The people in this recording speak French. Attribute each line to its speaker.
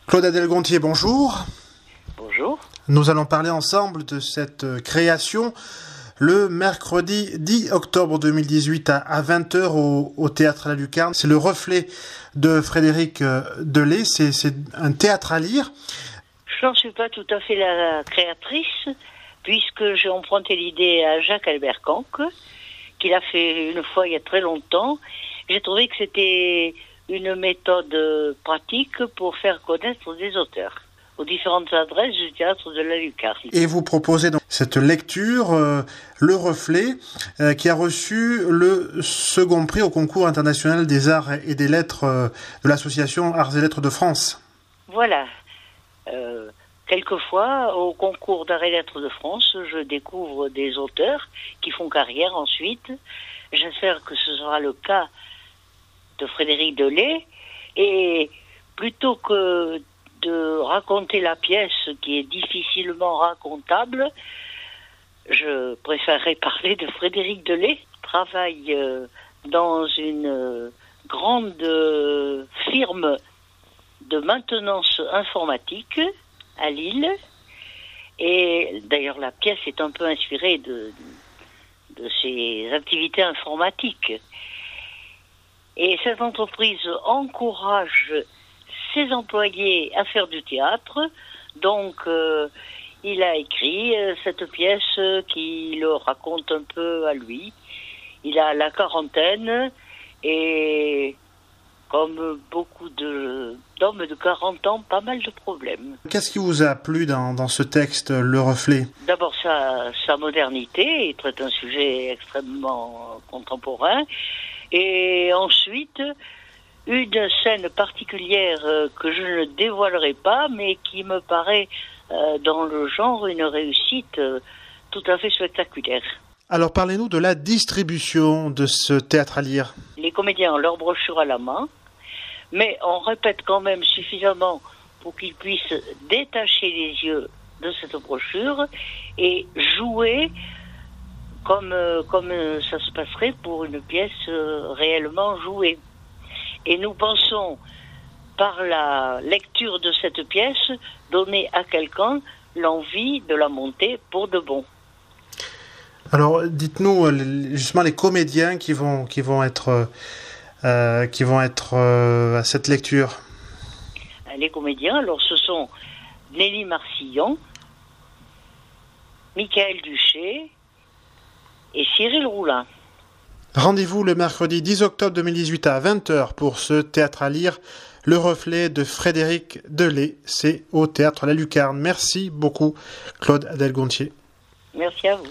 Speaker 1: Claude Adelgontier, bonjour.
Speaker 2: Bonjour.
Speaker 1: Nous allons parler ensemble de cette création le mercredi 10 octobre 2018 à 20h au Théâtre La Lucarne. C'est le reflet de Frédéric Delay, c'est un théâtre à lire.
Speaker 2: Je n'en suis pas tout à fait la créatrice, puisque j'ai emprunté l'idée à Jacques-Albert Canck, qu'il a fait une fois il y a très longtemps. J'ai trouvé que c'était une méthode pratique pour faire connaître des auteurs aux différentes adresses du Théâtre de La Lucarne.
Speaker 1: Et vous proposez donc cette lecture, Le Reflet, qui a reçu le second prix au concours international des arts et des lettres de l'association Arts et Lettres de France.
Speaker 2: Voilà. Quelquefois, au concours d'arts et lettres de France, je découvre des auteurs qui font carrière ensuite. J'espère que ce sera le cas de Frédéric Delay. Et plutôt que de raconter la pièce qui est difficilement racontable, je préférerais parler de Frédéric Delay. Il travaille dans une grande firme de maintenance informatique à Lille. Et d'ailleurs, la pièce est un peu inspirée de ses activités informatiques. Et cette entreprise encourage ses employés à faire du théâtre. Donc, il a écrit cette pièce qui le raconte un peu à lui. Il a la quarantaine et, comme beaucoup d'hommes de 40 ans, pas mal de problèmes.
Speaker 1: Qu'est-ce qui vous a plu dans ce texte, Le Reflet ?
Speaker 2: D'abord, sa modernité, il traite un sujet extrêmement contemporain. Et ensuite, une scène particulière que je ne dévoilerai pas, mais qui me paraît, dans le genre, une réussite tout à fait spectaculaire.
Speaker 1: Alors, parlez-nous de la distribution de ce théâtre à lire.
Speaker 2: Les comédiens ont leur brochure à la main, mais on répète quand même suffisamment pour qu'ils puissent détacher les yeux de cette brochure et jouer comme ça se passerait pour une pièce réellement jouée. Et nous pensons, par la lecture de cette pièce, donner à quelqu'un l'envie de la monter pour de bon.
Speaker 1: Alors, dites-nous justement les comédiens qui vont être à cette lecture.
Speaker 2: Les comédiens, alors ce sont Nelly Marcillon, Michael Duché et Cyril Roulin.
Speaker 1: Rendez-vous le mercredi 10 octobre 2018 à 20h pour ce théâtre à lire, Le Reflet de Frédéric Delay. C'est au Théâtre La Lucarne. Merci beaucoup, Claude Adelgontier.
Speaker 2: Merci à vous.